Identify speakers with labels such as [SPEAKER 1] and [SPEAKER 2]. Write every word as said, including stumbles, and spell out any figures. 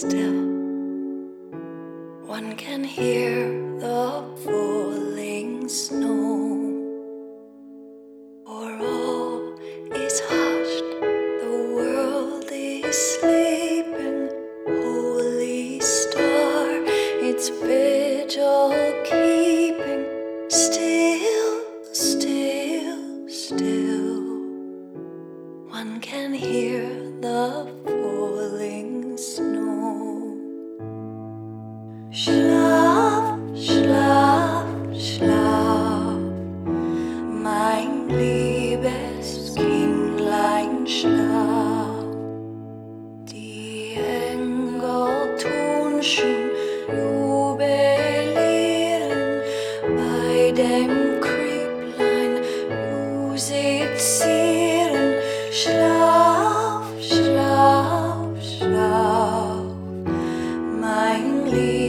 [SPEAKER 1] still. One can hear the falling snow, for all is hushed, the world is sleeping. Holy star, its vigil keeping, still, still, still. One can hear the falling snow. Schlaf, schlaf, schlaf, mein liebes Kindlein, schlaf. Die Engel tun schon jubilieren bei dem Krieglein musizieren. Schlaf, schlaf, schlaf, mein liebes